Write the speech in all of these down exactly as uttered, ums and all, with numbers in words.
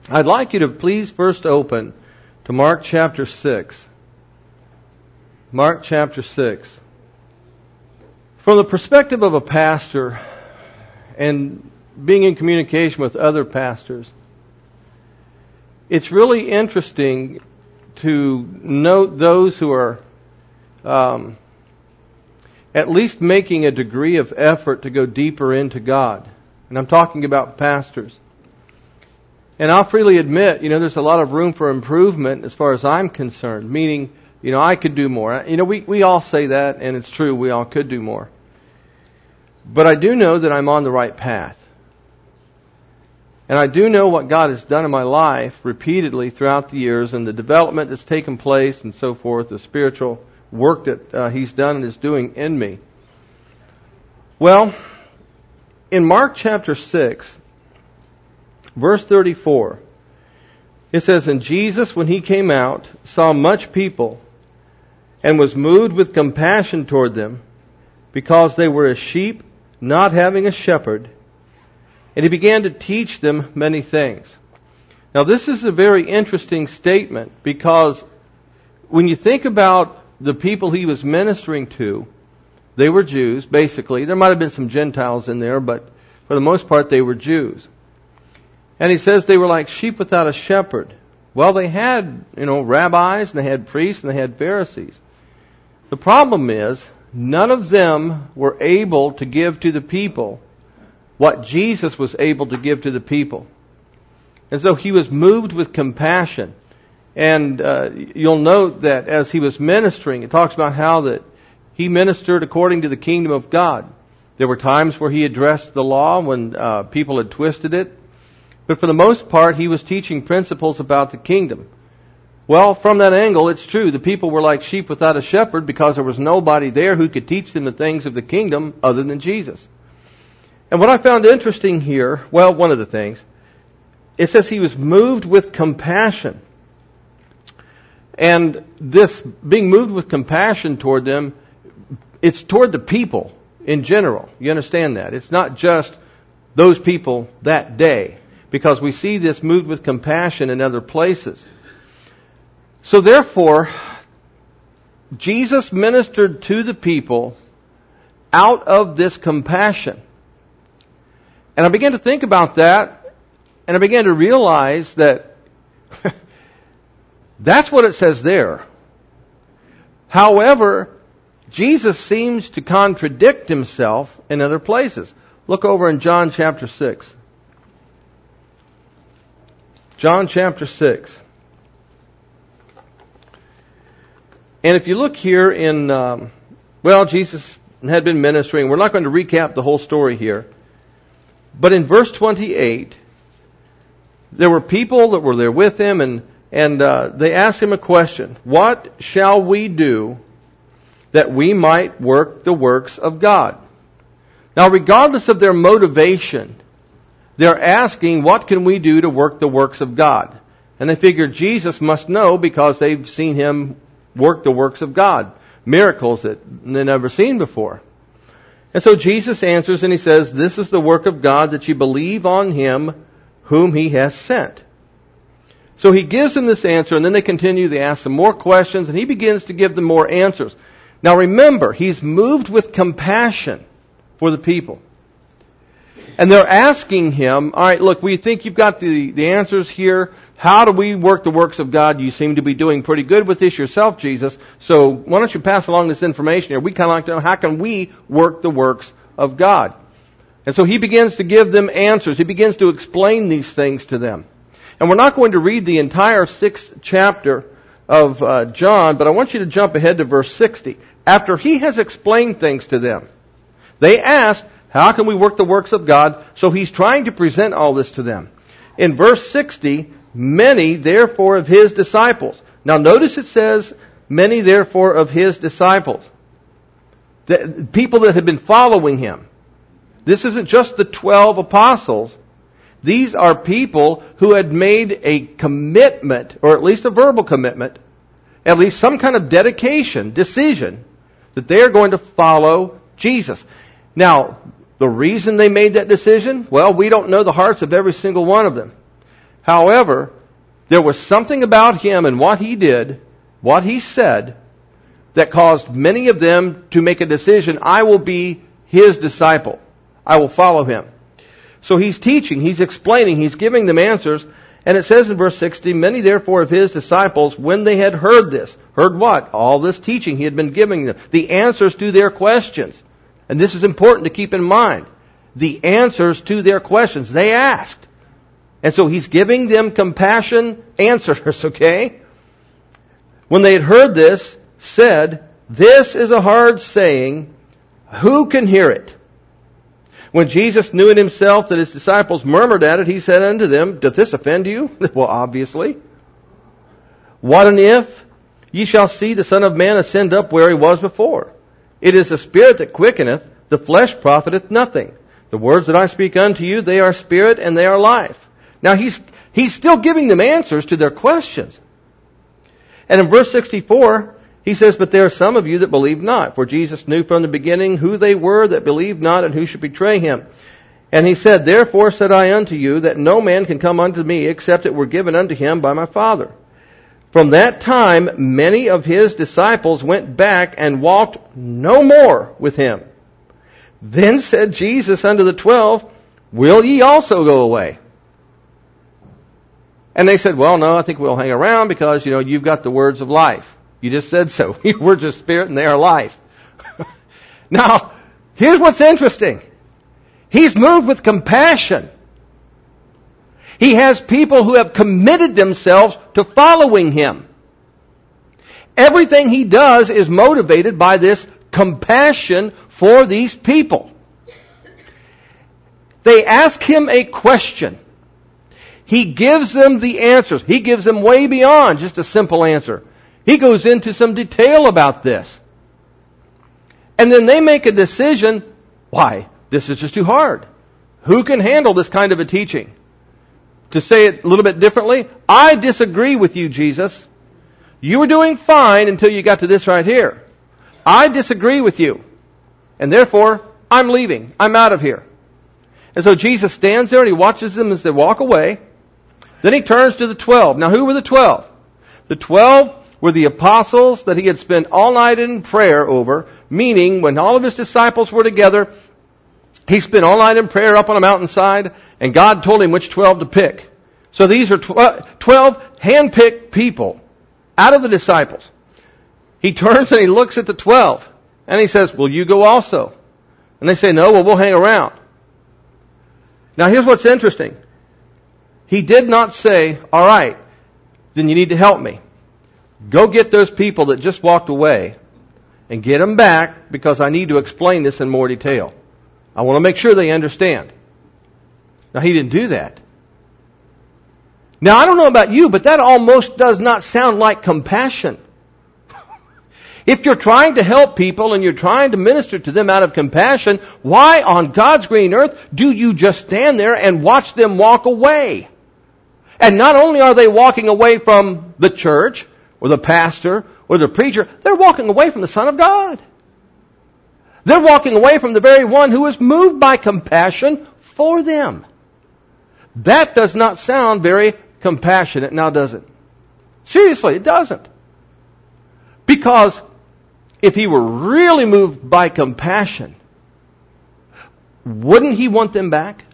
I'd like you to please first open to Mark chapter six. Mark chapter six. From the perspective of a pastor and being in communication with other pastors, it's really interesting to note those who are um, at least making a degree of effort to go deeper into God. And I'm talking about pastors. And I'll freely admit, you know, there's a lot of room for improvement as far as I'm concerned, meaning, you know, I could do more. You know, we, we all say that, and it's true, we all could do more. But I do know that I'm on the right path. And I do know what God has done in my life repeatedly throughout the years and the development that's taken place and so forth, the spiritual work that uh, He's done and is doing in me. Well, in Mark chapter six, verse thirty-four, it says, "And Jesus, when He came out, saw much people, and was moved with compassion toward them, because they were as sheep, not having a shepherd. And He began to teach them many things." Now, this is a very interesting statement, because when you think about the people He was ministering to, they were Jews, basically. There might have been some Gentiles in there, but for the most part, they were Jews. And He says they were like sheep without a shepherd. Well, they had, you know, rabbis, and they had priests, and they had Pharisees. The problem is, none of them were able to give to the people what Jesus was able to give to the people. And so He was moved with compassion. And uh, you'll note that as He was ministering, it talks about how that He ministered according to the kingdom of God. There were times where He addressed the law when uh, people had twisted it. But for the most part, He was teaching principles about the kingdom. Well, from that angle, it's true. The people were like sheep without a shepherd, because there was nobody there who could teach them the things of the kingdom other than Jesus. And what I found interesting here, well, one of the things, it says He was moved with compassion. And this being moved with compassion toward them, it's toward the people in general. You understand that? It's not just those people that day, because we see this moved with compassion in other places. So therefore, Jesus ministered to the people out of this compassion. And I began to think about that, and I began to realize that that's what it says there. However, Jesus seems to contradict Himself in other places. Look over in John chapter six. John chapter six. And if you look here in, um, well, Jesus had been ministering. We're not going to recap the whole story here. But in verse twenty-eight, there were people that were there with Him, and, and uh, they asked Him a question. "What shall we do that we might work the works of God?" Now, regardless of their motivation, they're asking, what can we do to work the works of God? And they figured Jesus must know, because they've seen Him work the works of God. Miracles that they've never seen before. And so Jesus answers and He says, "This is the work of God, that you believe on Him whom He has sent." So He gives them this answer, and then they continue. They ask some more questions, and He begins to give them more answers. Now remember, He's moved with compassion for the people. And they're asking Him, all right, look, we think you've got the, the answers here. How do we work the works of God? You seem to be doing pretty good with this yourself, Jesus. So why don't you pass along this information here? We kind of like to know, how can we work the works of God? And so He begins to give them answers. He begins to explain these things to them. And we're not going to read the entire sixth chapter of uh, John, but I want you to jump ahead to verse sixty. After He has explained things to them, they ask, how can we work the works of God? So He's trying to present all this to them. In verse sixty, many therefore of His disciples. Now notice it says, many therefore of His disciples. The people that had been following Him. This isn't just the twelve apostles. These are people who had made a commitment, or at least a verbal commitment, at least some kind of dedication, decision, that they are going to follow Jesus. Now, the reason they made that decision, well, we don't know the hearts of every single one of them. However, there was something about him and what he did, what he said, that caused many of them to make a decision, I will be his disciple. I will follow him. So he's teaching, he's explaining, he's giving them answers. And it says in verse sixty, many therefore of his disciples, when they had heard this, heard what? All this teaching he had been giving them. The answers to their questions. And this is important to keep in mind. The answers to their questions. They asked. And so he's giving them compassion answers, okay? When they had heard this, said, this is a hard saying. Who can hear it? When Jesus knew in himself that his disciples murmured at it, he said unto them, doth this offend you? Well, obviously. What an if? Ye shall see the Son of Man ascend up where he was before. It is the Spirit that quickeneth, the flesh profiteth nothing. The words that I speak unto you, they are spirit and they are life. Now he's, he's still giving them answers to their questions. And in verse sixty-four, he says, but there are some of you that believe not. For Jesus knew from the beginning who they were that believed not and who should betray him. And he said, therefore said I unto you that no man can come unto me except it were given unto him by my Father. From that time many of his disciples went back and walked no more with him. Then said Jesus unto the twelve, will ye also go away? And they said, well, no, I think we'll hang around because, you know, you've got the words of life. You just said so. We're just spirit and they are life. Now, here's what's interesting. He's moved with compassion. He has people who have committed themselves to following him. Everything he does is motivated by this compassion for these people. They ask him a question. He gives them the answers. He gives them way beyond just a simple answer. He goes into some detail about this. And then they make a decision. Why? This is just too hard. Who can handle this kind of a teaching? To say it a little bit differently, I disagree with you, Jesus. You were doing fine until you got to this right here. I disagree with you. And therefore, I'm leaving. I'm out of here. And so Jesus stands there and he watches them as they walk away. Then he turns to the twelve. Now, who were the twelve? The twelve were the apostles that he had spent all night in prayer over, meaning when all of his disciples were together, he spent all night in prayer up on a mountainside, and God told him which twelve to pick. So these are twelve hand-picked people out of the disciples. He turns and he looks at the twelve, and he says, will you go also? And they say, no, well, we'll hang around. Now here's what's interesting. He did not say, all right, then you need to help me. Go get those people that just walked away and get them back because I need to explain this in more detail. I want to make sure they understand. Now, he didn't do that. Now, I don't know about you, but that almost does not sound like compassion. If you're trying to help people and you're trying to minister to them out of compassion, why on God's green earth do you just stand there and watch them walk away? And not only are they walking away from the church or the pastor or the preacher, they're walking away from the Son of God. They're walking away from the very one who is moved by compassion for them. That does not sound very compassionate, now does it? Seriously, it doesn't. Because if he were really moved by compassion, wouldn't he want them back?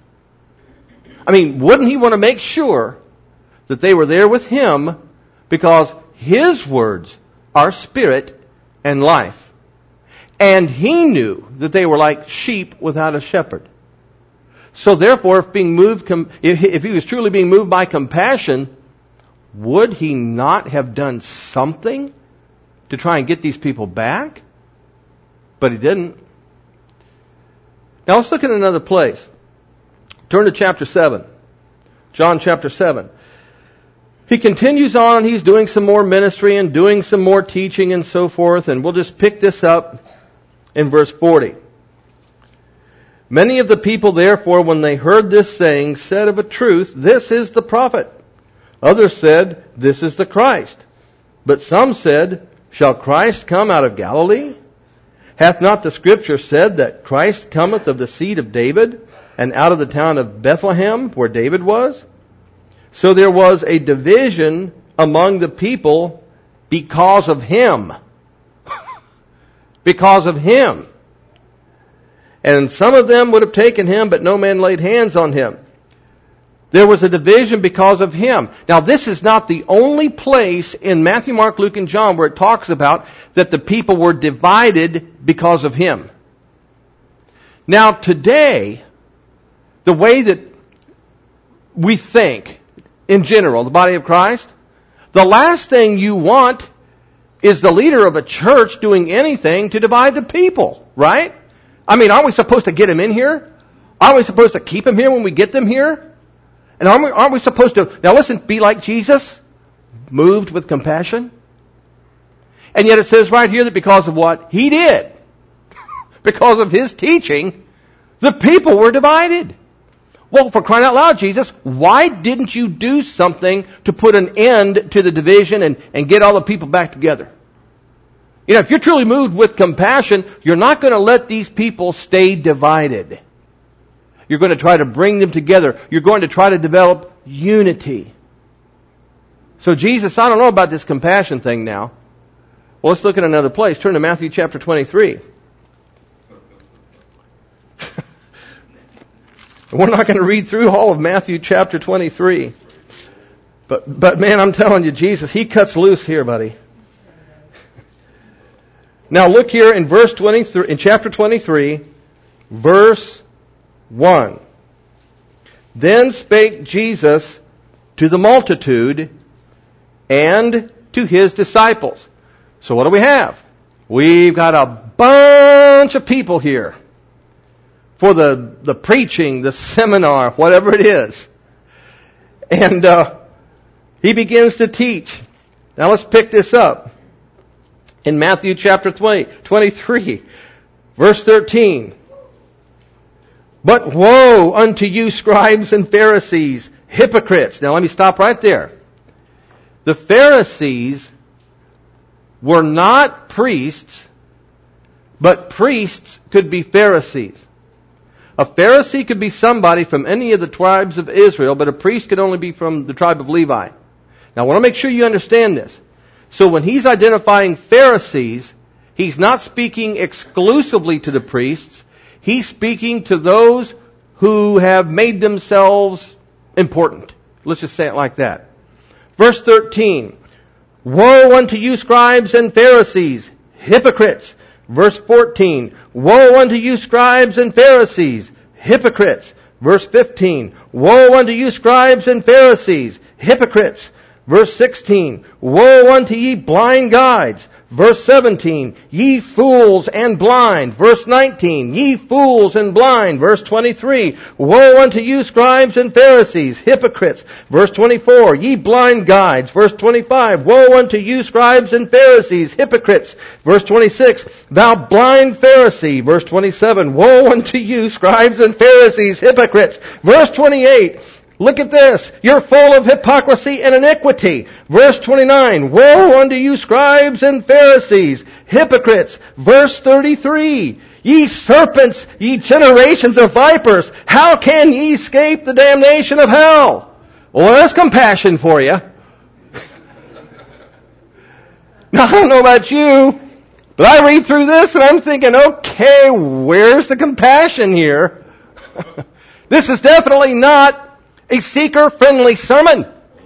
I mean, wouldn't he want to make sure that they were there with him because his words are spirit and life? And he knew that they were like sheep without a shepherd. So therefore, if being moved, if he was truly being moved by compassion, would he not have done something to try and get these people back? But he didn't. Now let's look at another place. Turn to chapter seven. John chapter seven. He continues on. He's doing some more ministry and doing some more teaching and so forth. And we'll just pick this up in verse forty. Many of the people, therefore, when they heard this saying, said of a truth, this is the prophet. Others said, this is the Christ. But some said, shall Christ come out of Galilee? Hath not the Scripture said that Christ cometh of the seed of David, and out of the town of Bethlehem, where David was? So there was a division among the people because of him. Because of him. And some of them would have taken him, but no man laid hands on him. There was a division because of him. Now, this is not the only place in Matthew, Mark, Luke, and John where it talks about that the people were divided because of him. Now, today, the way that we think, in general, the body of Christ, the last thing you want is the leader of a church doing anything to divide the people, right? I mean, aren't we supposed to get him in here? Aren't we supposed to keep him here when we get them here? And aren't we, aren't we supposed to, now listen, be like Jesus, moved with compassion? And yet it says right here that because of what he did, because of his teaching, the people were divided. Well, for crying out loud, Jesus, why didn't you do something to put an end to the division and, and get all the people back together? You know, if you're truly moved with compassion, you're not going to let these people stay divided. You're going to try to bring them together. You're going to try to develop unity. So Jesus, I don't know about this compassion thing now. Well, let's look at another place. Turn to Matthew chapter twenty-three. We're not going to read through all of Matthew chapter twenty-three. But, but man, I'm telling you, Jesus, he cuts loose here, buddy. Now look here in verse twenty-three, in chapter twenty-three, verse one. Then spake Jesus to the multitude and to his disciples. So what do we have? We've got a bunch of people here for the, the preaching, the seminar, whatever it is. And uh, he begins to teach. Now let's pick this up. In Matthew chapter twenty, twenty-three, verse thirteen. But woe unto you, scribes and Pharisees, hypocrites. Now let me stop right there. The Pharisees were not priests, but priests could be Pharisees. A Pharisee could be somebody from any of the tribes of Israel, but a priest could only be from the tribe of Levi. Now I want to make sure you understand this. So when he's identifying Pharisees, he's not speaking exclusively to the priests. He's speaking to those who have made themselves important. Let's just say it like that. Verse thirteen. Woe unto you, scribes and Pharisees, hypocrites. Verse fourteen. Woe unto you, scribes and Pharisees, hypocrites. Verse fifteen. Woe unto you, scribes and Pharisees, hypocrites. Verse sixteen, woe unto ye blind guides. Verse seventeen, ye fools and blind. Verse nineteen, ye fools and blind. Verse twenty-three, woe unto you, scribes and Pharisees, hypocrites. Verse twenty-four, ye blind guides. Verse twenty-five, woe unto you, scribes and Pharisees, hypocrites. Verse twenty-six, thou blind Pharisee. Verse twenty-seven, woe unto you, scribes and Pharisees, hypocrites. Verse twenty-eight, look at this. You're full of hypocrisy and iniquity. Verse twenty-nine. Woe unto you, scribes and Pharisees, hypocrites. Verse thirty-three. Ye serpents, ye generations of vipers, how can ye escape the damnation of hell? Well, there's compassion for you. Now, I don't know about you, but I read through this and I'm thinking, okay, where's the compassion here? This is definitely not a seeker-friendly sermon.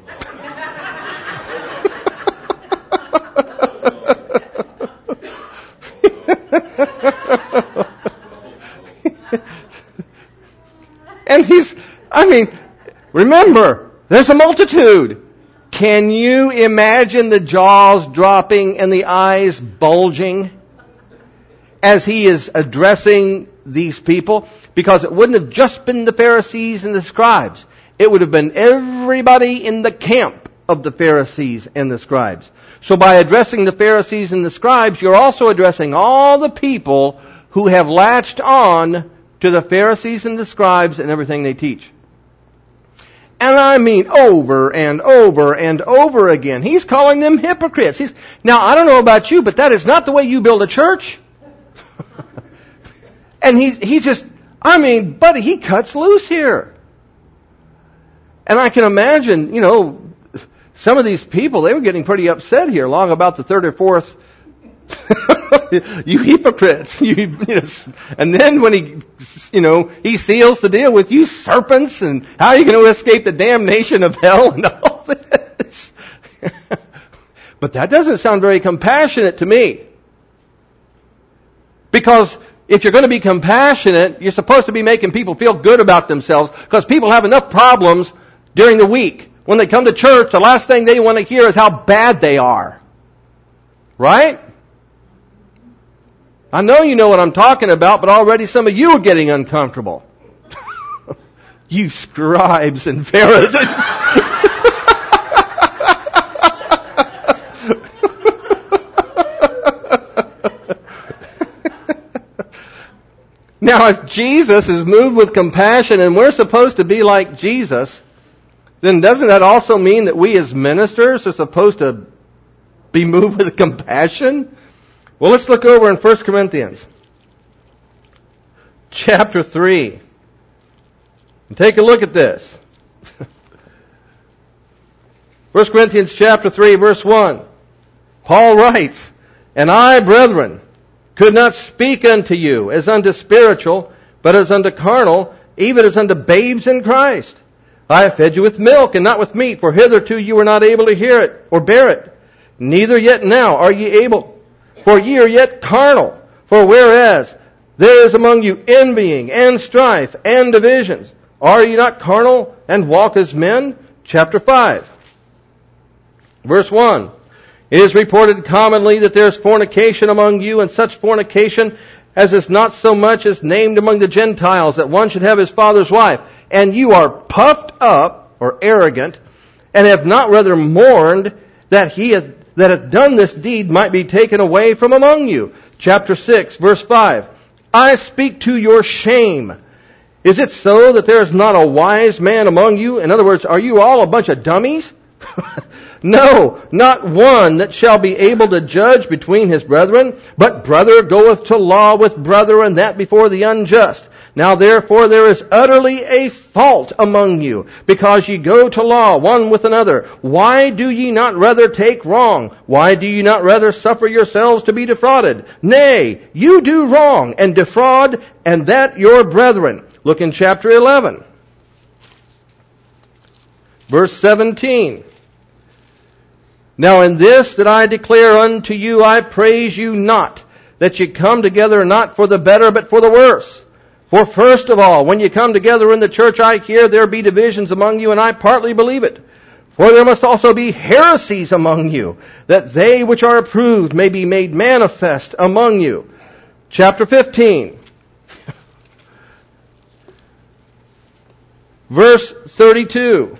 And he's, I mean, remember, there's a multitude. Can you imagine the jaws dropping and the eyes bulging as he is addressing these people? Because it wouldn't have just been the Pharisees and the scribes. It would have been everybody in the camp of the Pharisees and the scribes. So by addressing the Pharisees and the scribes, you're also addressing all the people who have latched on to the Pharisees and the scribes and everything they teach. And I mean over and over and over again. He's calling them hypocrites. He's, now, I don't know about you, but that is not the way you build a church. And he, he just, I mean, buddy, he cuts loose here. And I can imagine, you know, some of these people, they were getting pretty upset here long about the third or fourth. You hypocrites. You, you know, and then when he, you know, he seals the deal with you serpents, and how are you going to escape the damnation of hell and all this? But that doesn't sound very compassionate to me. Because if you're going to be compassionate, you're supposed to be making people feel good about themselves, because people have enough problems during the week. When they come to church, the last thing they want to hear is how bad they are. Right? I know you know what I'm talking about, but already some of you are getting uncomfortable. You scribes and Pharisees. Now, if Jesus is moved with compassion and we're supposed to be like Jesus, then doesn't that also mean that we as ministers are supposed to be moved with compassion? Well, let's look over in First Corinthians chapter three. And take a look at this. First Corinthians chapter three, verse one. Paul writes, "And I, brethren, could not speak unto you as unto spiritual, but as unto carnal, even as unto babes in Christ. I have fed you with milk and not with meat, for hitherto you were not able to hear it or bear it. Neither yet now are ye able, for ye are yet carnal. For whereas there is among you envying and strife and divisions, are ye not carnal and walk as men?" Chapter five, verse one. "It is reported commonly that there is fornication among you, and such fornication as is not so much as named among the Gentiles, that one should have his father's wife. And you are puffed up," or arrogant, "and have not rather mourned that he hath, that hath done this deed might be taken away from among you." Chapter six, verse five. "I speak to your shame. Is it so that there is not a wise man among you?" In other words, are you all a bunch of dummies? "No, not one that shall be able to judge between his brethren, but brother goeth to law with brother, and that before the unjust. Now therefore there is utterly a fault among you, because ye go to law one with another. Why do ye not rather take wrong? Why do ye not rather suffer yourselves to be defrauded? Nay, you do wrong and defraud, and that your brethren." Look in chapter eleven. Verse seventeen. "Now in this that I declare unto you, I praise you not, that ye come together not for the better, but for the worse. For first of all, when ye come together in the church, I hear there be divisions among you, and I partly believe it. For there must also be heresies among you, that they which are approved may be made manifest among you." Chapter fifteen. Verse thirty-two.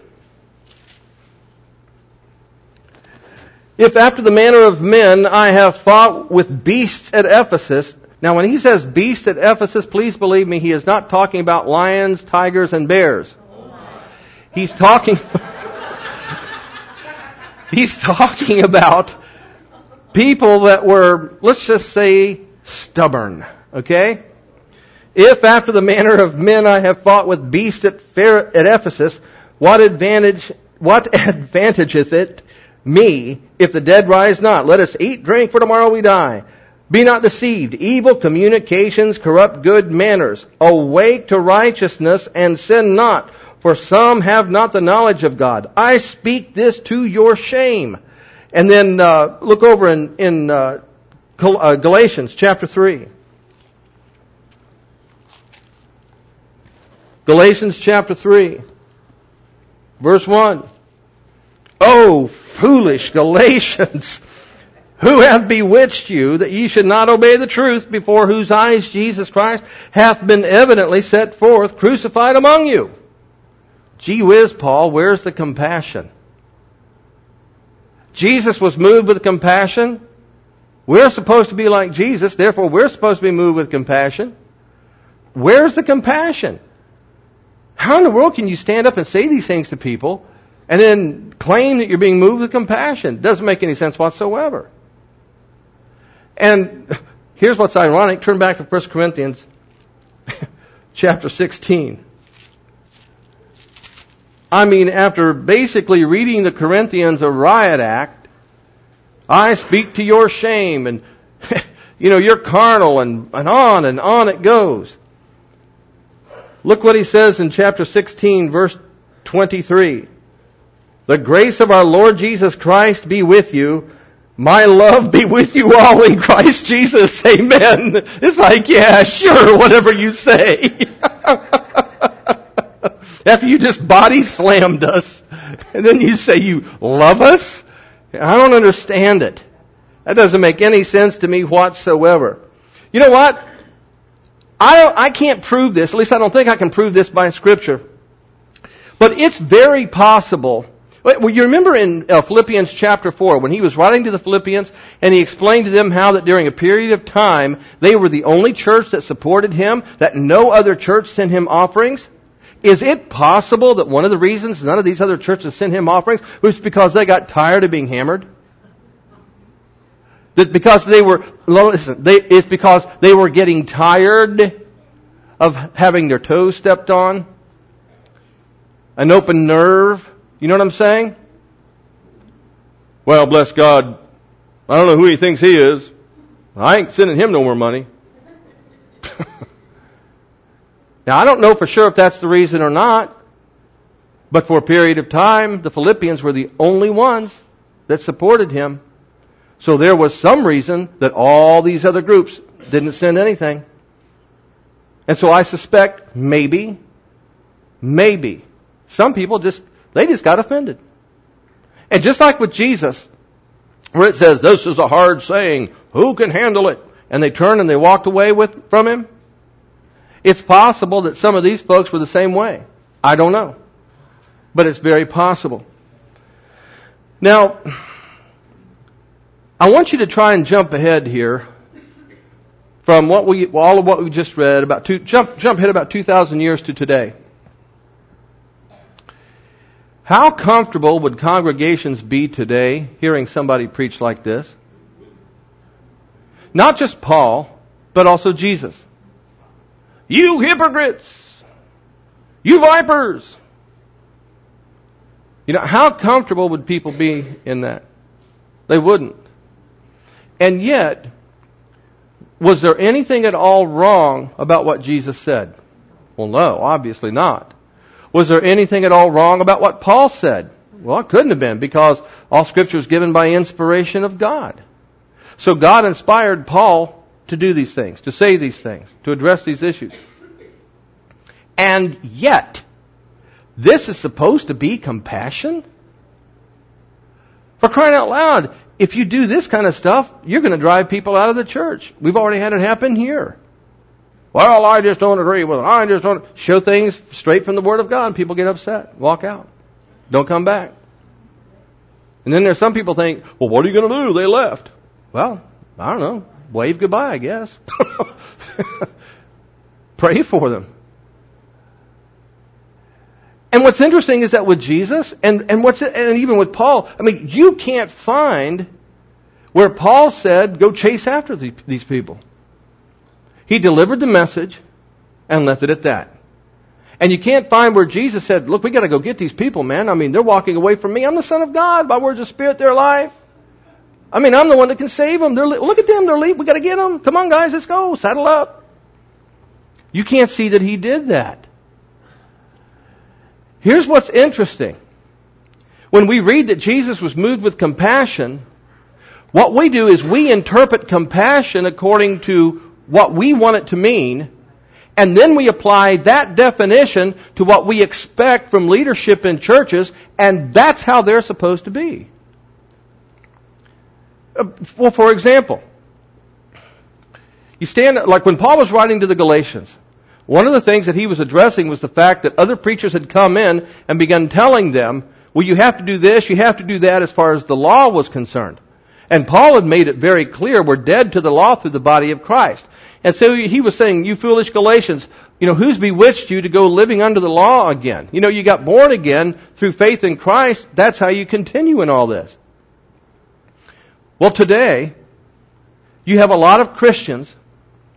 "If after the manner of men I have fought with beasts at Ephesus." Now when he says beasts at Ephesus, please believe me, he is not talking about lions, tigers, and bears. He's talking, he's talking about people that were, let's just say, stubborn. Okay? "If after the manner of men I have fought with beasts at, at Ephesus, what advantage, what advantageth it me, if the dead rise not? Let us eat, drink, for tomorrow we die. Be not deceived. Evil communications corrupt good manners. Awake to righteousness and sin not, for some have not the knowledge of God. I speak this to your shame." And then uh, look over in, in uh, Galatians chapter three. Galatians chapter three, verse one. "O foolish Galatians, who hath bewitched you, that ye should not obey the truth, before whose eyes Jesus Christ hath been evidently set forth, crucified among you?" Gee whiz, Paul, where's the compassion? Jesus was moved with compassion. We're supposed to be like Jesus, therefore we're supposed to be moved with compassion. Where's the compassion? How in the world can you stand up and say these things to people and then claim that you're being moved with compassion? It doesn't make any sense whatsoever. And here's what's ironic. Turn back to First Corinthians chapter sixteen. I mean, after basically reading the Corinthians a riot act, I speak to your shame, and you know, you're carnal, and, and on and on it goes. Look what he says in chapter sixteen, verse twenty-three. The grace of our Lord Jesus Christ be with you. My love be with you all in Christ Jesus. Amen. It's like, yeah, sure, whatever you say. After you just body slammed us, and then you say you love us? I don't understand it. That doesn't make any sense to me whatsoever. You know what? I don't, I can't prove this. At least I don't think I can prove this by Scripture. But it's very possible. Well, you remember in uh, Philippians chapter four, when he was writing to the Philippians, and he explained to them how that during a period of time, they were the only church that supported him, that no other church sent him offerings? Is it possible that one of the reasons none of these other churches sent him offerings was because they got tired of being hammered? That because they were, listen, they, it's because they were getting tired of having their toes stepped on? An open nerve? You know what I'm saying? Well, bless God, I don't know who he thinks he is. I ain't sending him no more money. Now, I don't know for sure if that's the reason or not, but for a period of time, the Philippians were the only ones that supported him. So there was some reason that all these other groups didn't send anything. And so I suspect maybe, maybe, some people just, they just got offended. And just like with Jesus, where it says, this is a hard saying, who can handle it? And they turned and they walked away with from him. It's possible that some of these folks were the same way. I don't know. But it's very possible. Now, I want you to try and jump ahead here from what we, all of what we just read, about two, jump, jump ahead about two thousand years to today. How comfortable would congregations be today hearing somebody preach like this? Not just Paul, but also Jesus. You hypocrites! You vipers! You know, how comfortable would people be in that? They wouldn't. And yet, was there anything at all wrong about what Jesus said? Well, no, obviously not. Was there anything at all wrong about what Paul said? Well, it couldn't have been, because all Scripture is given by inspiration of God. So God inspired Paul to do these things, to say these things, to address these issues. And yet, this is supposed to be compassion? For crying out loud, if you do this kind of stuff, you're going to drive people out of the church. We've already had it happen here. Well, I just don't agree with it. I just don't. Show things straight from the Word of God, and people get upset, walk out, don't come back. And then there's some people think, well, what are you going to do? They left. Well, I don't know. Wave goodbye, I guess. Pray for them. And what's interesting is that with Jesus, and, and what's and even with Paul, I mean, you can't find where Paul said, go chase after the, these people. He delivered the message and left it at that. And you can't find where Jesus said, look, we got to go get these people, man. I mean, they're walking away from me. I'm the Son of God. By words of Spirit, they're alive. I mean, I'm the one that can save them. They're, look at them. They're leaving. We got to get them. Come on, guys. Let's go. Saddle up. You can't see that he did that. Here's what's interesting. When we read that Jesus was moved with compassion, what we do is we interpret compassion according to what we want it to mean, and then we apply that definition to what we expect from leadership in churches, and that's how they're supposed to be. Well, for example, you stand, like when Paul was writing to the Galatians, one of the things that he was addressing was the fact that other preachers had come in and begun telling them, well, you have to do this, you have to do that as far as the law was concerned. And Paul had made it very clear, we're dead to the law through the body of Christ. And so he was saying, you foolish Galatians, you know, who's bewitched you to go living under the law again? You know, you got born again through faith in Christ. That's how you continue in all this. Well, today, you have a lot of Christians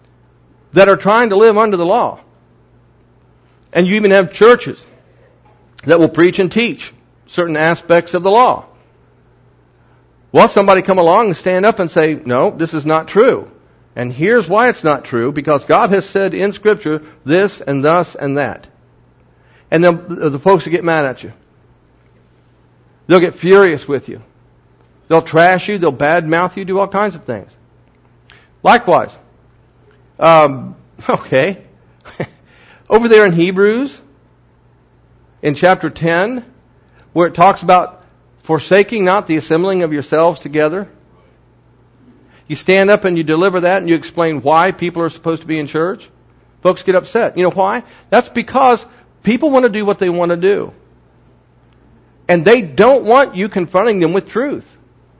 that are trying to live under the law. And you even have churches that will preach and teach certain aspects of the law. Well, somebody come along and stand up and say, no, this is not true. And here's why it's not true, because God has said in Scripture this and thus and that. And then the folks will get mad at you. They'll get furious with you. They'll trash you, they'll badmouth you, do all kinds of things. Likewise, um, okay, over there in Hebrews, in chapter ten, where it talks about forsaking not the assembling of yourselves together. You stand up and you deliver that and you explain why people are supposed to be in church. Folks get upset. You know why? That's because people want to do what they want to do. And they don't want you confronting them with truth.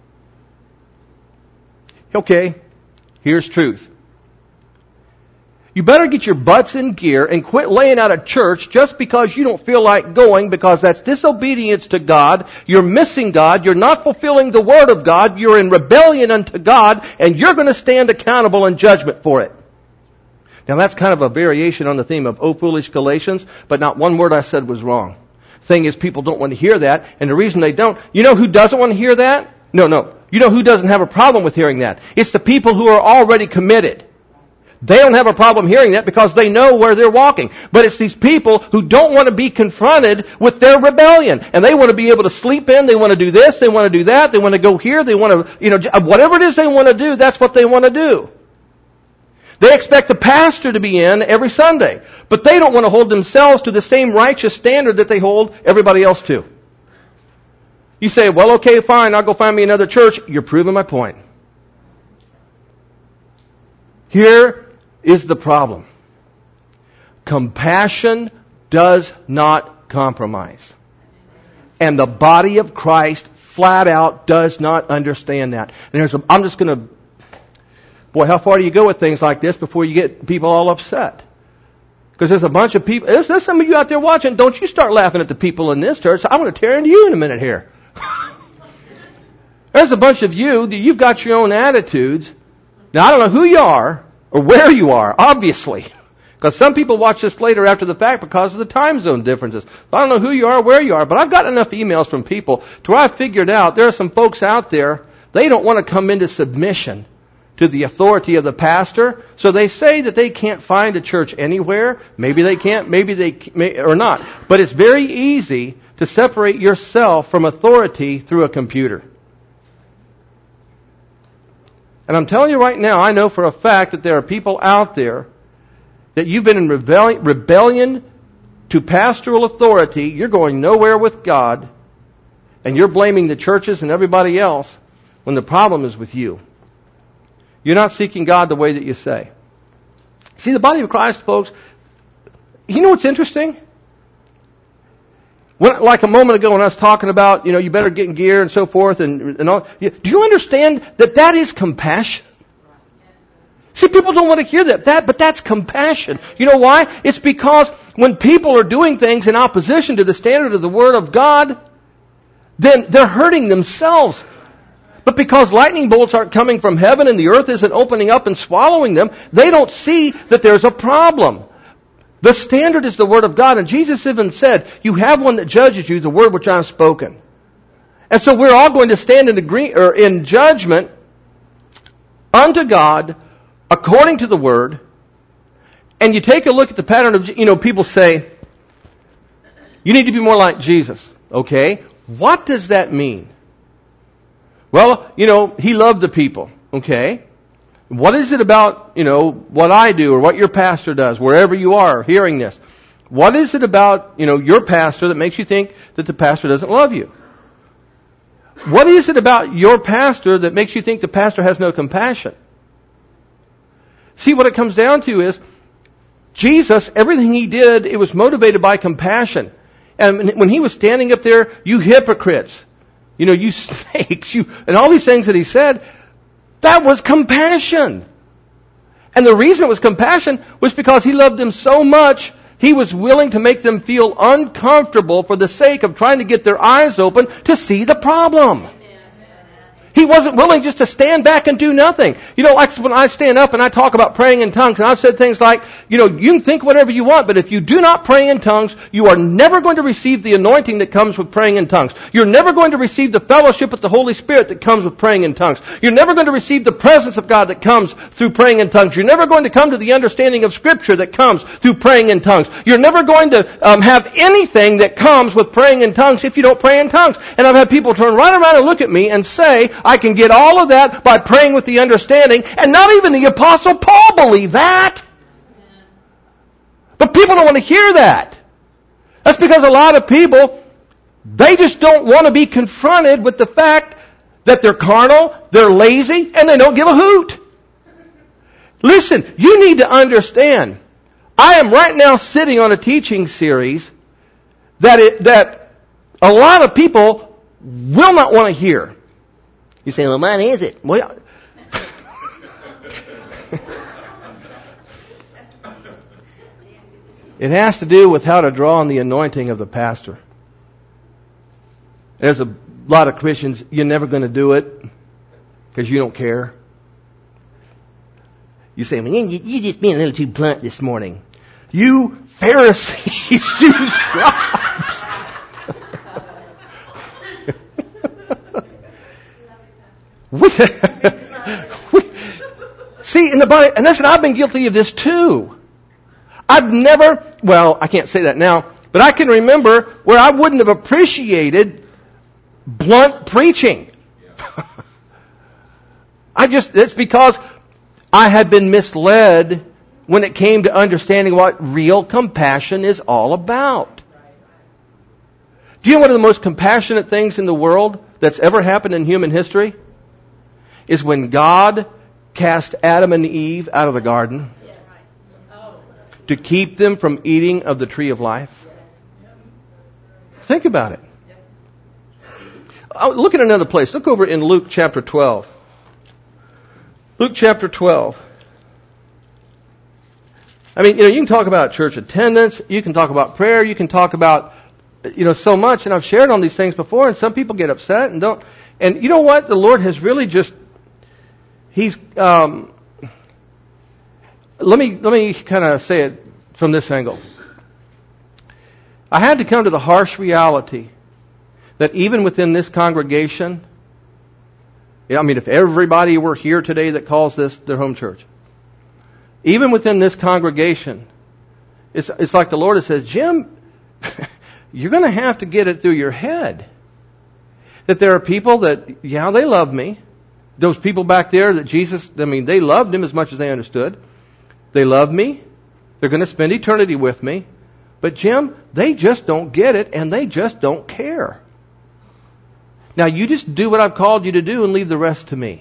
Okay, here's truth. You better get your butts in gear and quit laying out of church just because you don't feel like going, because that's disobedience to God. You're missing God. You're not fulfilling the Word of God. You're in rebellion unto God, and you're going to stand accountable in judgment for it. Now that's kind of a variation on the theme of, oh, foolish Galatians, but not one word I said was wrong. Thing is, people don't want to hear that, and the reason they don't, you know who doesn't want to hear that? No, no. You know who doesn't have a problem with hearing that? It's the people who are already committed. They don't have a problem hearing that because they know where they're walking. But it's these people who don't want to be confronted with their rebellion. And they want to be able to sleep in. They want to do this. They want to do that. They want to go here. They want to, you know, whatever it is they want to do, that's what they want to do. They expect the pastor to be in every Sunday. But they don't want to hold themselves to the same righteous standard that they hold everybody else to. You say, well, okay, fine, I'll go find me another church. You're proving my point. Here is the problem. Compassion does not compromise. And the body of Christ flat out does not understand that. And there's a, I'm just going to, boy, how far do you go with things like this before you get people all upset? Because there's a bunch of people, there's, there's some of you out there watching, don't you start laughing at the people in this church. I'm going to tear into you in a minute here. There's a bunch of you that you've got your own attitudes. Now, I don't know who you are or where you are, obviously. Because some people watch this later after the fact because of the time zone differences. I don't know who you are or where you are, but I've got enough emails from people to where I figured out there are some folks out there, they don't want to come into submission to the authority of the pastor. So they say that they can't find a church anywhere. Maybe they can't, maybe they may, or not. But it's very easy to separate yourself from authority through a computer. And I'm telling you right now, I know for a fact that there are people out there that you've been in rebellion, rebellion to pastoral authority. You're going nowhere with God, and you're blaming the churches and everybody else when the problem is with you. You're not seeking God the way that you say. See, the body of Christ, folks, you know what's interesting? When, like a moment ago when I was talking about, you know, you better get in gear and so forth and, and all. Do you understand that that is compassion? See, people don't want to hear that, that, but that's compassion. You know why? It's because when people are doing things in opposition to the standard of the Word of God, then they're hurting themselves. But because lightning bolts aren't coming from heaven and the earth isn't opening up and swallowing them, they don't see that there's a problem. The standard is the Word of God. And Jesus even said, you have one that judges you, the word which I have spoken. And so we're all going to stand in agree, or in judgment unto God according to the Word. And you take a look at the pattern of, you know, people say, you need to be more like Jesus. Okay? What does that mean? Well, you know, He loved the people. Okay? What is it about, you know, what I do or what your pastor does, wherever you are hearing this? What is it about, you know, your pastor that makes you think that the pastor doesn't love you? What is it about your pastor that makes you think the pastor has no compassion? See, what it comes down to is Jesus, everything He did, it was motivated by compassion. And when He was standing up there, you hypocrites, you know, you snakes, you, and all these things that He said, that was compassion. And the reason it was compassion was because He loved them so much, He was willing to make them feel uncomfortable for the sake of trying to get their eyes open to see the problem. He wasn't willing just to stand back and do nothing. You know, like when I stand up and I talk about praying in tongues, and I've said things like, you know, you can think whatever you want, but if you do not pray in tongues, you are never going to receive the anointing that comes with praying in tongues. You're never going to receive the fellowship with the Holy Spirit that comes with praying in tongues. You're never going to receive the presence of God that comes through praying in tongues. You're never going to come to the understanding of Scripture that comes through praying in tongues. You're never going to um, have anything that comes with praying in tongues if you don't pray in tongues. And I've had people turn right around and look at me and say, I can get all of that by praying with the understanding, and not even the Apostle Paul believed that. But people don't want to hear that. That's because a lot of people, they just don't want to be confronted with the fact that they're carnal, they're lazy, and they don't give a hoot. Listen, you need to understand, I am right now sitting on a teaching series that it, that a lot of people will not want to hear. You say, well, what is it? Well, it has to do with how to draw on the anointing of the pastor. There's a lot of Christians, you're never going to do it because you don't care. You say, well, you, you just being a little too blunt this morning. You Pharisees, you scribes. we, we, see, in the Bible, and listen, I've been guilty of this too. I've never, well, I can't say that now, but I can remember where I wouldn't have appreciated blunt preaching. I just, it's because I had been misled when it came to understanding what real compassion is all about. Do you know one of the most compassionate things in the world that's ever happened in human history? Is when God cast Adam and Eve out of the garden to keep them from eating of the tree of life. Think about it. Look at another place. Look over in Luke chapter twelve. Luke chapter twelve. I mean, you know, you can talk about church attendance, you can talk about prayer, you can talk about, you know, so much, and I've shared on these things before, and some people get upset and don't. And you know what? The Lord has really just, He's, um, let me, let me kind of say it from this angle. I had to come to the harsh reality that even within this congregation, I mean, if everybody were here today that calls this their home church, even within this congregation, it's, it's like the Lord has said, Jim, you're going to have to get it through your head that there are people that, yeah, they love me. Those people back there that Jesus, I mean, they loved Him as much as they understood. They love me. They're going to spend eternity with me. But Jim, they just don't get it, and they just don't care. Now, you just do what I've called you to do and leave the rest to me.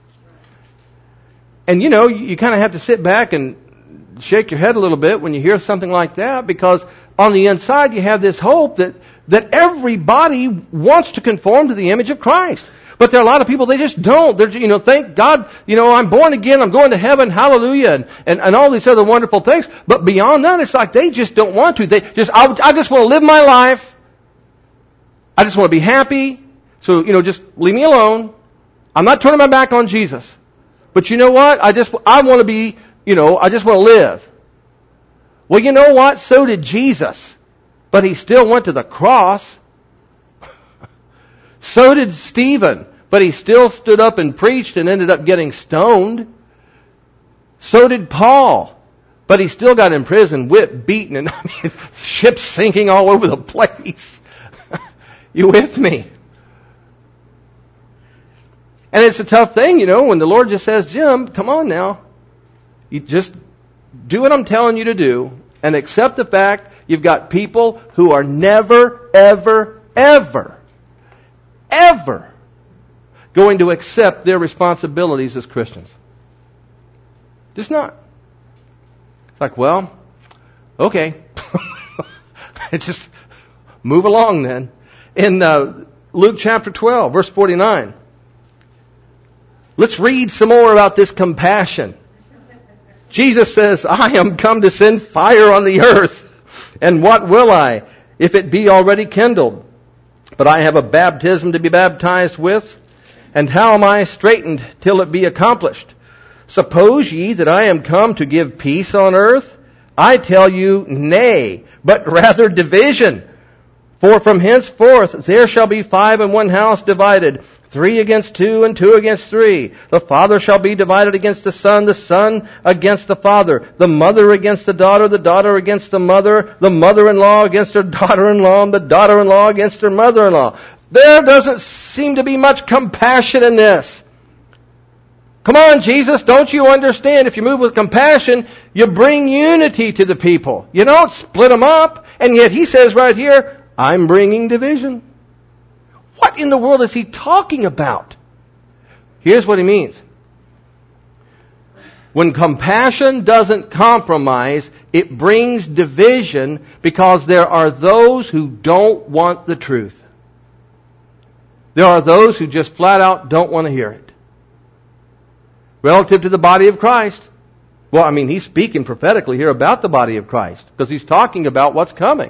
And, you know, you kind of have to sit back and shake your head a little bit when you hear something like that, because on the inside you have this hope that, that everybody wants to conform to the image of Christ. But there are a lot of people, they just don't. They're, you know, thank God, you know, I'm born again, I'm going to heaven, hallelujah, and, and, and all these other wonderful things. But beyond that, it's like they just don't want to. They just, I, I just want to live my life. I just want to be happy. So, you know, just leave me alone. I'm not turning my back on Jesus. But you know what? I just, I want to be, you know, I just want to live. Well, you know what? So did Jesus. But He still went to the cross. So did Stephen, but he still stood up and preached and ended up getting stoned. So did Paul, but he still got in prison, whipped, beaten, and I mean, ships sinking all over the place. You with me? And it's a tough thing, you know, when the Lord just says, Jim, come on now. You just do what I'm telling you to do and accept the fact you've got people who are never, ever, ever ever going to accept their responsibilities as Christians. Just not. It's like, well, okay. Just move along then. In uh, Luke chapter twelve, verse forty-nine. Let's read some more about this compassion. Jesus says, I am come to send fire on the earth. And what will I, if it be already kindled? But I have a baptism to be baptized with, And how am I straitened till it be accomplished? Suppose ye that I am come to give peace on earth? I tell you, nay, but rather division. For from henceforth there shall be five in one house divided, three against two, and two against three. The father shall be divided against the son, the son against the father, the mother against the daughter, the daughter against the mother, the mother-in-law against her daughter-in-law, and the daughter-in-law against her mother-in-law. There doesn't seem to be much compassion in this. Come on, Jesus, don't you understand? If you move with compassion, you bring unity to the people. You don't split them up. And yet he says right here, I'm bringing division. What in the world is he talking about? Here's what he means. When compassion doesn't compromise, it brings division because there are those who don't want the truth. There are those who just flat out don't want to hear it. Relative to the body of Christ. Well, I mean, he's speaking prophetically here about the body of Christ because he's talking about what's coming.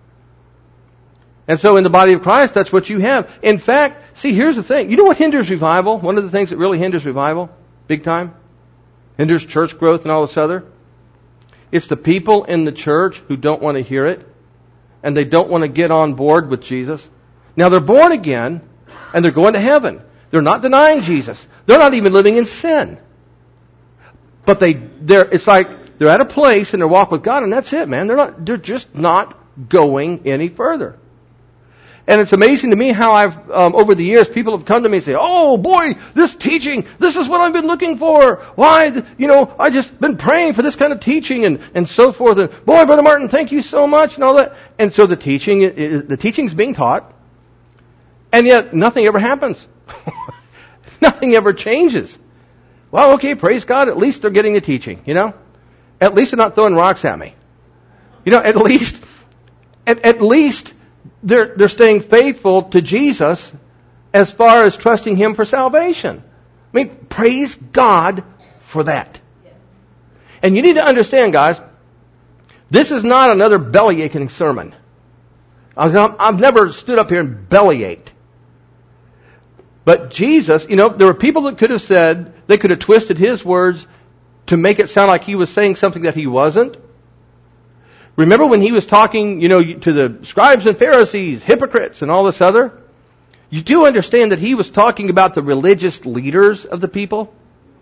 And so in the body of Christ, that's what you have. In fact, see, here's the thing. You know what hinders revival? One of the things that really hinders revival, big time, hinders church growth and all this other. It's the people in the church who don't want to hear it, and they don't want to get on board with Jesus. Now, they're born again, and they're going to heaven. They're not denying Jesus. They're not even living in sin. But they, they're, it's like they're at a place in their walk with God, and that's it, man. They're not, they're just not going any further. And it's amazing to me how I've, um, over the years, people have come to me and say, oh boy, this teaching, this is what I've been looking for. Why, you know, I just been praying for this kind of teaching and, and so forth. And boy, Brother Martin, thank you so much and all that. And so the teaching, is, the teaching's being taught. And yet nothing ever happens. Nothing ever changes. Well, okay, praise God. At least they're getting the teaching, you know. At least they're not throwing rocks at me. You know, at least, at, at least they're, they're staying faithful to Jesus as far as trusting Him for salvation. I mean, praise God for that. And you need to understand, guys, this is not another belly-aching sermon. I've never stood up here and belly-ached. But Jesus, you know, there were people that could have said, they could have twisted His words to make it sound like He was saying something that He wasn't. Remember when He was talking, you know, to the scribes and Pharisees, hypocrites and all this other? You do understand that He was talking about the religious leaders of the people?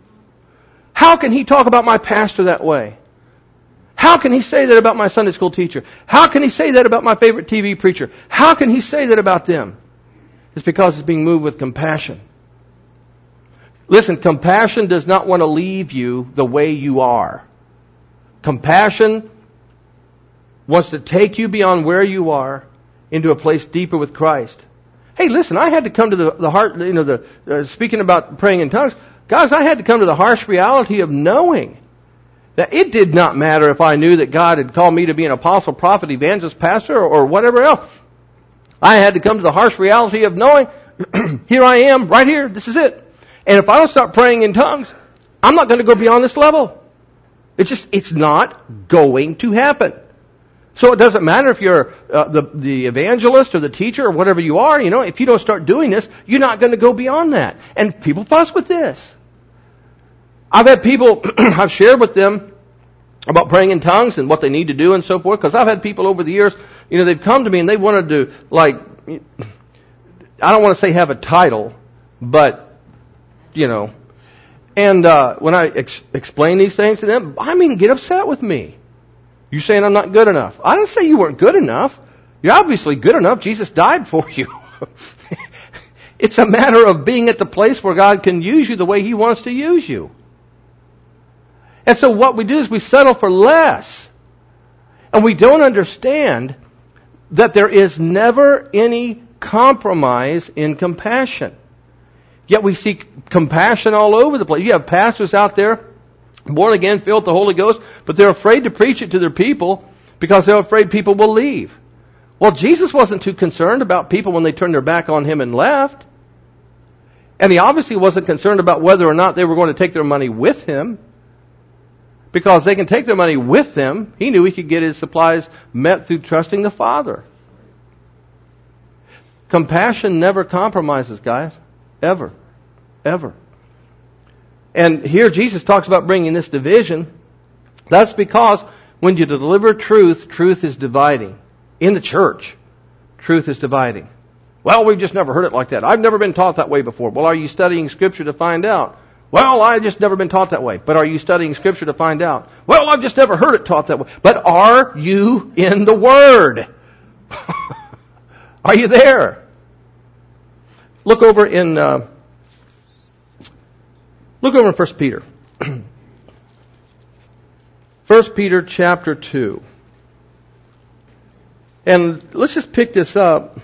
How can He talk about my pastor that way? How can He say that about my Sunday school teacher? How can He say that about my favorite T V preacher? How can He say that about them? It's because it's being moved with compassion. Listen, compassion does not want to leave you the way you are. Compassion wants to take you beyond where you are into a place deeper with Christ. Hey, listen, I had to come to the, the heart, you know, the uh, speaking about praying in tongues. Guys, I had to come to the harsh reality of knowing that it did not matter if I knew that God had called me to be an apostle, prophet, evangelist, pastor, or, or whatever else. I had to come to the harsh reality of knowing, here I am, right here, this is it. And if I don't start praying in tongues, I'm not going to go beyond this level. It's just, it's not going to happen. So it doesn't matter if you're uh, the, the evangelist or the teacher or whatever you are, you know, if you don't start doing this, you're not going to go beyond that. And people fuss with this. I've had people, I've shared with them about praying in tongues and what they need to do and so forth, because I've had people over the years, you know, they've come to me and they wanted to, like, I don't want to say have a title, but, you know, and uh, when I ex- explain these things to them, I mean, get upset with me. You saying I'm not good enough. I didn't say you weren't good enough. You're obviously good enough. Jesus died for you. It's a matter of being at the place where God can use you the way He wants to use you. And so what we do is we settle for less. And we don't understand that there is never any compromise in compassion. Yet we see compassion all over the place. You have pastors out there, born again, filled with the Holy Ghost, but they're afraid to preach it to their people because they're afraid people will leave. Well, Jesus wasn't too concerned about people when they turned their back on Him and left. And He obviously wasn't concerned about whether or not they were going to take their money with Him. Because they can take their money with them. He knew He could get His supplies met through trusting the Father. Compassion never compromises, guys. Ever. ever. And here Jesus talks about bringing this division. That's because when you deliver truth, truth is dividing. In the church, truth is dividing. Well, we've just never heard it like that. I've never been taught that way before. Well, are you studying Scripture to find out? Well, I've just never been taught that way. But are you studying Scripture to find out? Well, I've just never heard it taught that way. But are you in the Word? Are you there? Look over in uh, look over in First Peter. First Peter chapter two. And let's just pick this up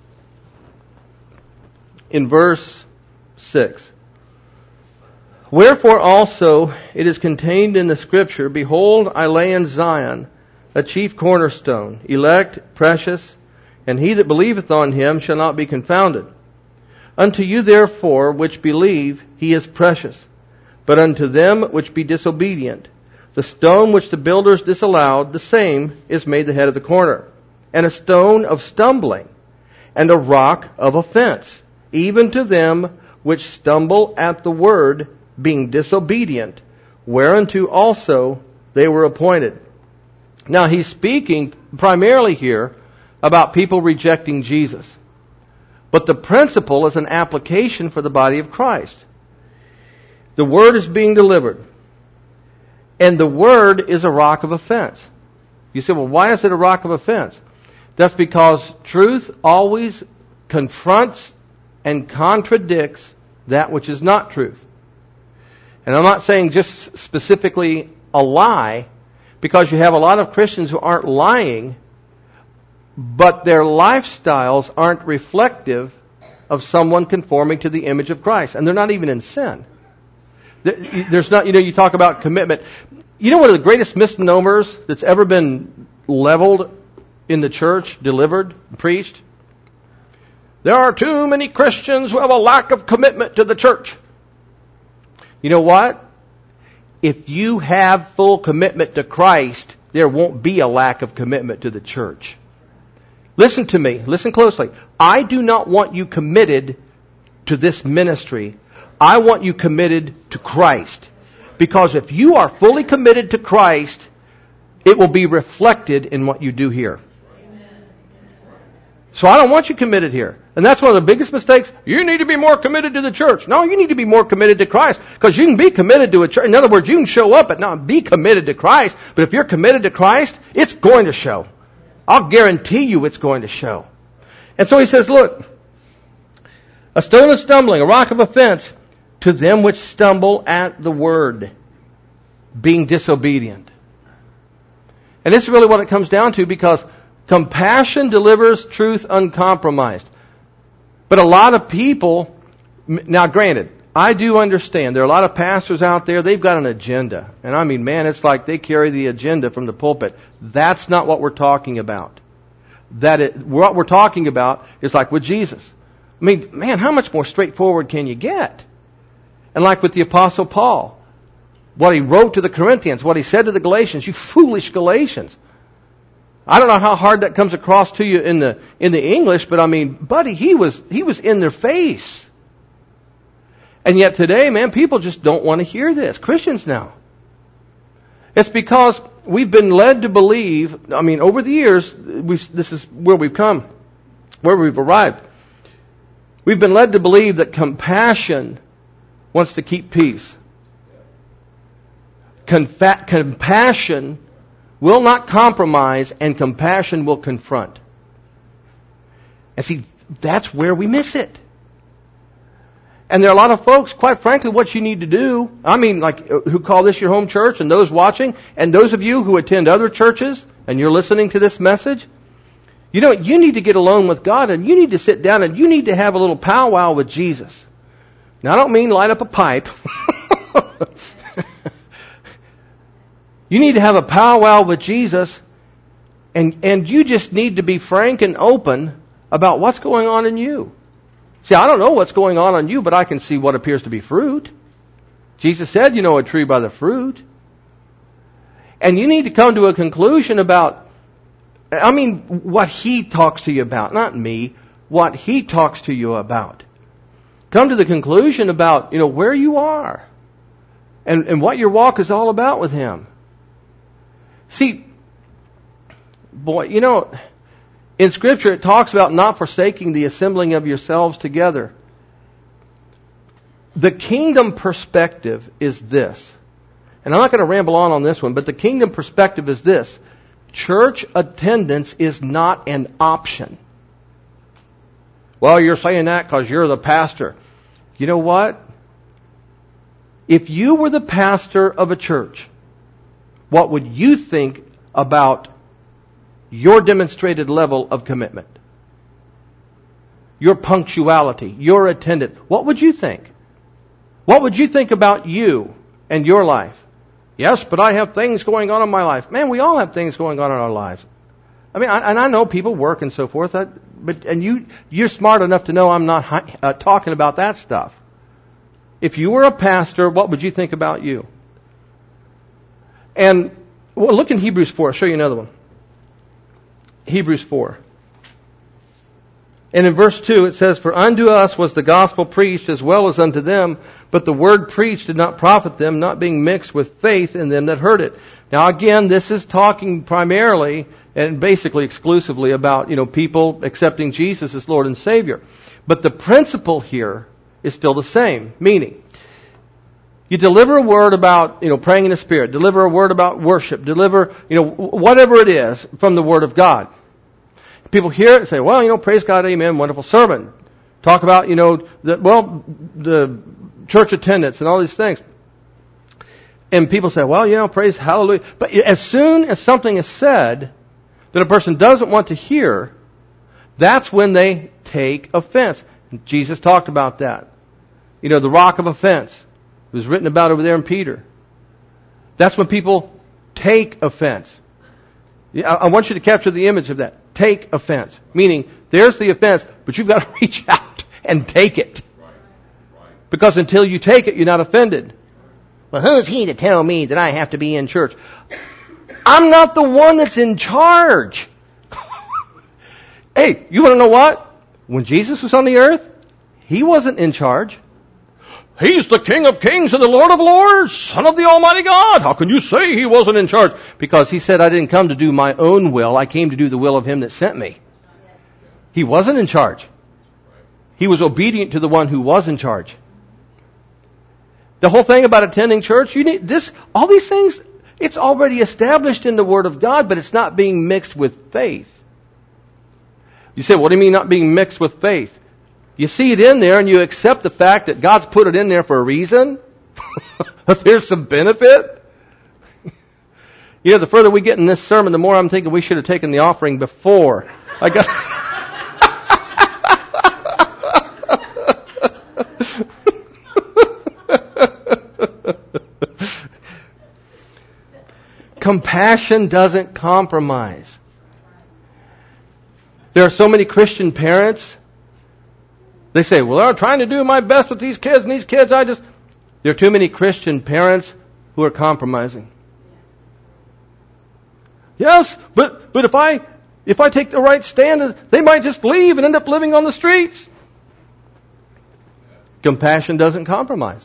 in verse six. Wherefore also it is contained in the Scripture, Behold, I lay in Zion a chief cornerstone, elect, precious, and he that believeth on him shall not be confounded. Unto you therefore which believe, he is precious. But unto them which be disobedient, the stone which the builders disallowed, the same is made the head of the corner, and a stone of stumbling, and a rock of offense, even to them which stumble at the word, being disobedient, whereunto also they were appointed. Now he's speaking primarily here about people rejecting Jesus. But the principle is an application for the body of Christ. The word is being delivered. And the word is a rock of offense. You say, well, why is it a rock of offense? That's because truth always confronts and contradicts that which is not truth. And I'm not saying just specifically a lie, because you have a lot of Christians who aren't lying, but their lifestyles aren't reflective of someone conforming to the image of Christ. And they're not even in sin. There's not, you know, you talk about commitment. You know one of the greatest misnomers that's ever been leveled in the church, delivered, preached? There are too many Christians who have a lack of commitment to the church. You know what? If you have full commitment to Christ, there won't be a lack of commitment to the church. Listen to me. Listen closely. I do not want you committed to this ministry. I want you committed to Christ. Because if you are fully committed to Christ, it will be reflected in what you do here. So I don't want you committed here. And that's one of the biggest mistakes. You need to be more committed to the church. No, you need to be more committed to Christ. Because you can be committed to a church. In other words, you can show up but not be committed to Christ. But if you're committed to Christ, it's going to show. I'll guarantee you it's going to show. And so he says, look, a stone of stumbling, a rock of offense, to them which stumble at the word, being disobedient. And this is really what it comes down to, because compassion delivers truth uncompromised. But a lot of people, now granted, I do understand there are a lot of pastors out there, they've got an agenda. And I mean, man, it's like they carry the agenda from the pulpit. That's not what we're talking about. That it, what we're talking about is like with Jesus. I mean, man, how much more straightforward can you get? And like with the Apostle Paul, what he wrote to the Corinthians, what he said to the Galatians, you foolish Galatians. I don't know how hard that comes across to you in the in the English, but I mean, buddy, he was he was in their face. And yet today, man, people just don't want to hear this. Christians now. It's because we've been led to believe, I mean, over the years, we've, this is where we've come, where we've arrived. We've been led to believe that compassion wants to keep peace. Confa- compassion will not compromise, and compassion will confront. And see, that's where we miss it. And there are a lot of folks, quite frankly, what you need to do, I mean, like, who call this your home church, and those watching, and those of you who attend other churches, and you're listening to this message, you know, you need to get alone with God, and you need to sit down, and you need to have a little powwow with Jesus. Now, I don't mean light up a pipe. You need to have a powwow with Jesus, and, and you just need to be frank and open about what's going on in you. See, I don't know what's going on in you, but I can see what appears to be fruit. Jesus said, you know a tree by the fruit. And you need to come to a conclusion about, I mean, what He talks to you about, not me, what He talks to you about. come to the conclusion about, you know, where you are and, and what your walk is all about with Him. See, boy, you know, in Scripture it talks about not forsaking the assembling of yourselves together. The kingdom perspective is this. And I'm not going to ramble on on this one, but the kingdom perspective is this. Church attendance is not an option. Well, you're saying that because you're the pastor. You know what? If you were the pastor of a church, what would you think about your demonstrated level of commitment? Your punctuality, your attendance. What would you think? What would you think about you and your life? Yes, but I have things going on in my life. Man, we all have things going on in our lives. I mean, I, and I know people work and so forth, I, but and you, you're smart enough to know I'm not uh, talking about that stuff. If you were a pastor, what would you think about you? And well, look in Hebrews four. I'll show you another one. Hebrews four. And in verse two it says, "For unto us was the gospel preached as well as unto them, but the word preached did not profit them, not being mixed with faith in them that heard it." Now again, this is talking primarily and basically exclusively about, you know, people accepting Jesus as Lord and Savior. But the principle here is still the same. Meaning, you deliver a word about, you know, praying in the Spirit, deliver a word about worship, deliver, you know, whatever it is from the Word of God. People hear it and say, well, you know, praise God, amen, wonderful sermon. Talk about, you know, the, well, the church attendance and all these things. And people say, well, you know, praise, hallelujah. But as soon as something is said that a person doesn't want to hear, that's when they take offense. Jesus talked about that. You know, the rock of offense. It was written about over there in Peter. That's when people take offense. I want you to capture the image of that. Take offense. Meaning, there's the offense, but you've got to reach out and take it. Because until you take it, you're not offended. Well, who's he to tell me that I have to be in church? I'm not the one that's in charge. Hey, you want to know what? When Jesus was on the earth, He wasn't in charge. He's the King of Kings and the Lord of Lords, Son of the Almighty God. How can you say He wasn't in charge? Because He said, I didn't come to do my own will. I came to do the will of Him that sent me. He wasn't in charge. He was obedient to the one who was in charge. The whole thing about attending church, you need this, all these things, it's already established in the Word of God, but it's not being mixed with faith. You say, what do you mean not being mixed with faith? You see it in there and you accept the fact that God's put it in there for a reason. If there's some benefit. You know, the further we get in this sermon, the more I'm thinking we should have taken the offering before. I got... Compassion doesn't compromise. There are so many Christian parents. They say, well, I'm trying to do my best with these kids, and these kids, I just... There are too many Christian parents who are compromising. Yes, but but if I if I take the right stand, they might just leave and end up living on the streets. Compassion doesn't compromise.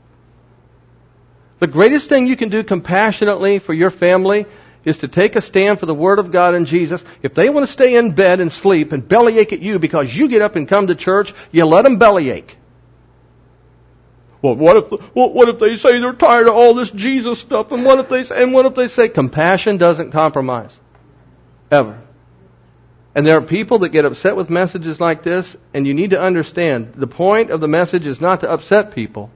The greatest thing you can do compassionately for your family is to take a stand for the Word of God and Jesus. If they want to stay in bed and sleep and bellyache at you because you get up and come to church, you let them bellyache. Well, what if well, what if they say they're tired of all this Jesus stuff? And what if they say, and what if they say compassion doesn't compromise, ever? And there are people that get upset with messages like this, and you need to understand the point of the message is not to upset people.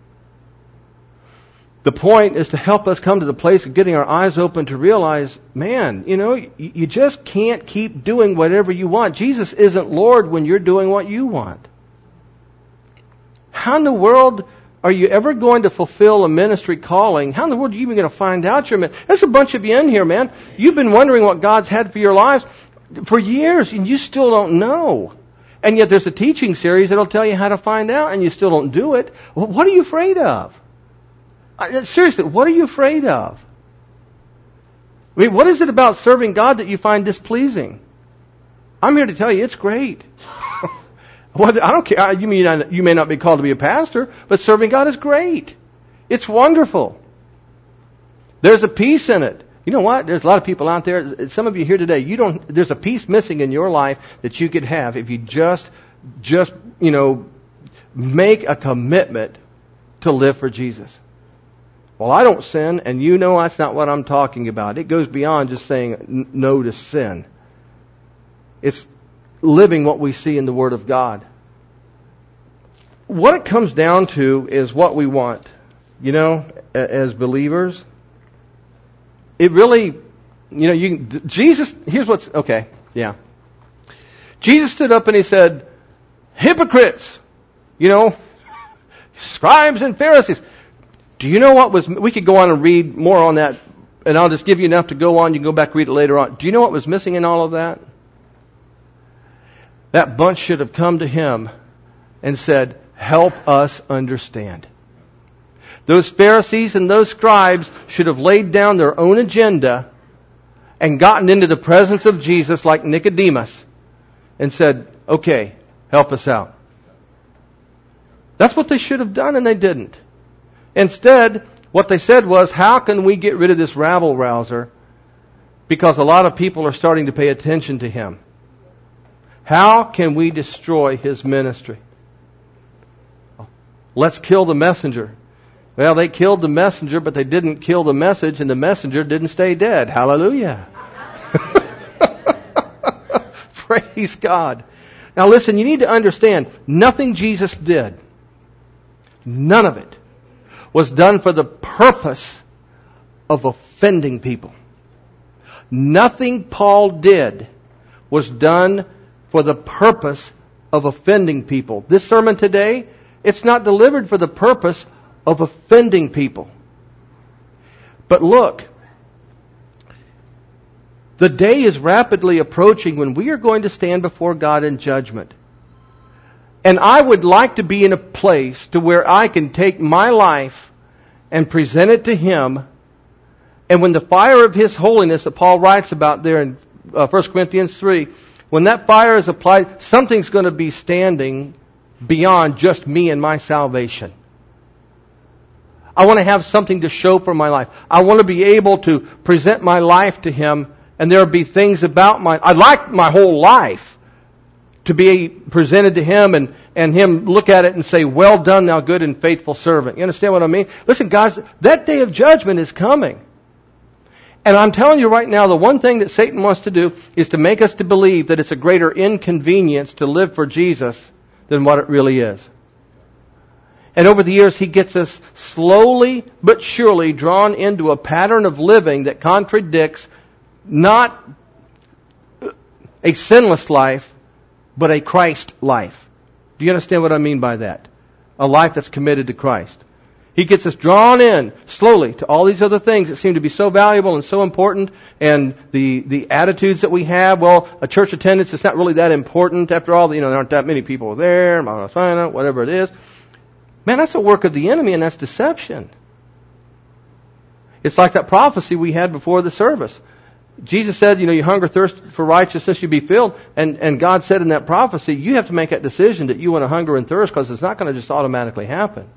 The point is to help us come to the place of getting our eyes open to realize, man, you know, you just can't keep doing whatever you want. Jesus isn't Lord when you're doing what you want. How in the world are you ever going to fulfill a ministry calling? How in the world are you even going to find out your ministry? There's a bunch of you in here, man. You've been wondering what God's had for your lives for years, and you still don't know. And yet there's a teaching series that'll tell you how to find out, and you still don't do it. Well, what are you afraid of? Seriously, what are you afraid of? I mean, what is it about serving God that you find displeasing? I'm here to tell you it's great. Well, I don't care. You mean you may not be called to be a pastor, but serving God is great. It's wonderful. There's a peace in it. You know what? There's a lot of people out there. Some of you here today, you don't. There's a peace missing in your life that you could have if you just, just you know, make a commitment to live for Jesus. Well, I don't sin, and you know that's not what I'm talking about. It goes beyond just saying no to sin. It's living what we see in the Word of God. What it comes down to is what we want. You know, as believers, it really, you know, you can, Jesus, here's what's, okay, yeah. Jesus stood up and He said, hypocrites, you know, scribes and Pharisees. Do you know what was, we could go on and read more on that, and I'll just give you enough to go on. You can go back and read it later on. Do you know what was missing in all of that? That bunch should have come to Him and said, help us understand. Those Pharisees and those scribes should have laid down their own agenda and gotten into the presence of Jesus like Nicodemus and said, okay, help us out. That's what they should have done, and they didn't. Instead, what they said was, how can we get rid of this rabble-rouser? Because a lot of people are starting to pay attention to him. How can we destroy his ministry? Let's kill the messenger. Well, they killed the messenger, but they didn't kill the message, and the messenger didn't stay dead. Hallelujah. Praise God. Now listen, you need to understand, nothing Jesus did, none of it, was done for the purpose of offending people. Nothing Paul did was done for the purpose of offending people. This sermon today, it's not delivered for the purpose of offending people. But look, the day is rapidly approaching when we are going to stand before God in judgment. And I would like to be in a place to where I can take my life and present it to Him. And when the fire of His holiness that Paul writes about there in uh, First Corinthians three, when that fire is applied, something's going to be standing beyond just me and my salvation. I want to have something to show for my life. I want to be able to present my life to Him, and there will be things about my... I'd like my whole life to be presented to Him and, and Him look at it and say, well done, thou good and faithful servant. You understand what I mean? Listen, guys, that day of judgment is coming. And I'm telling you right now, the one thing that Satan wants to do is to make us to believe that it's a greater inconvenience to live for Jesus than what it really is. And over the years, he gets us slowly but surely drawn into a pattern of living that contradicts not a sinless life, but a Christ life. Do you understand what I mean by that? A life that's committed to Christ. He gets us drawn in slowly to all these other things that seem to be so valuable and so important, and the, the attitudes that we have. Well, a church attendance is not really that important. After all, you know, there aren't that many people there, whatever it is. Man, that's a work of the enemy, and that's deception. It's like that prophecy we had before the service. Jesus said, you know, you hunger, thirst for righteousness, you be filled. And, and God said in that prophecy, you have to make that decision that you want to hunger and thirst, because it's not going to just automatically happen.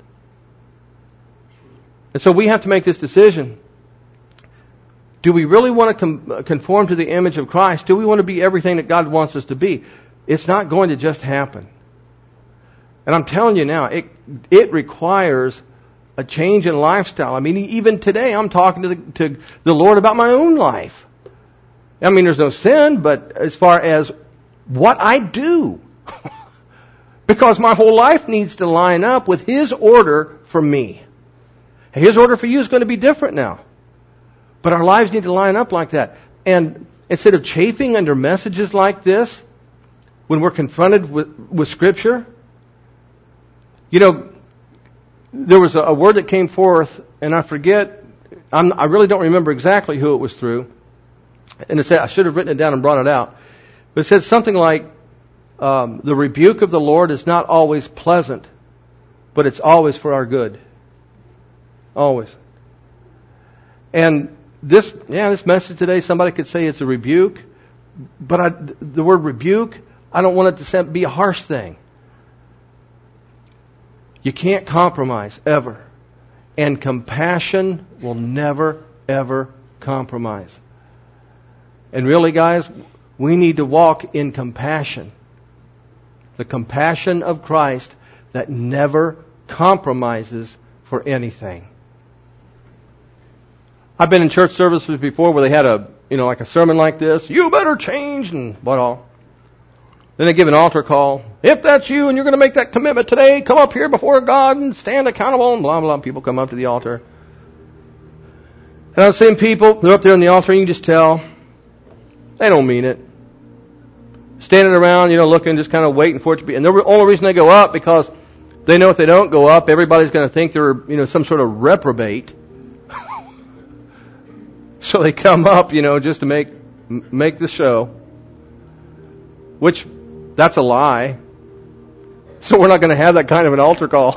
And so we have to make this decision. Do we really want to com- conform to the image of Christ? Do we want to be everything that God wants us to be? It's not going to just happen. And I'm telling you now, it it requires a change in lifestyle. I mean, even today, I'm talking to the, to the Lord about my own life. I mean, there's no sin, but as far as what I do, because my whole life needs to line up with His order for me. His order for you is going to be different now. But our lives need to line up like that. And instead of chafing under messages like this, when we're confronted with, with Scripture, you know, there was a, a word that came forth, and I forget, I'm, I really don't remember exactly who it was through. And it said, I should have written it down and brought it out. But it said something like, um, the rebuke of the Lord is not always pleasant, but it's always for our good. Always. And this, yeah, this message today, somebody could say it's a rebuke, but I, the word rebuke, I don't want it to be a harsh thing. You can't compromise, ever. And compassion will never, ever compromise. And really, guys, we need to walk in compassion. The compassion of Christ that never compromises for anything. I've been in church services before where they had a, you know, like a sermon like this. You better change and what all. Then they give an altar call. If that's you and you're going to make that commitment today, come up here before God and stand accountable and blah, blah. People come up to the altar. And I've seen people, they're up there on the altar and you can just tell they don't mean it. Standing around, you know, looking, just kind of waiting for it to be. And the only reason they go up because they know if they don't go up, everybody's going to think they're, you know, some sort of reprobate. So they come up, you know, just to make make the show. Which, that's a lie. So we're not going to have that kind of an altar call.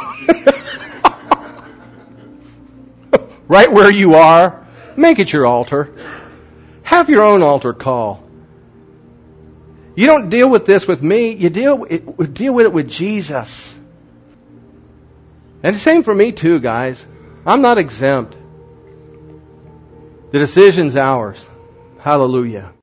Right where you are, make it your altar. Have your own altar call. You don't deal with this with me. You deal it, deal with it with Jesus. And the same for me too, guys. I'm not exempt. The decision's ours. Hallelujah.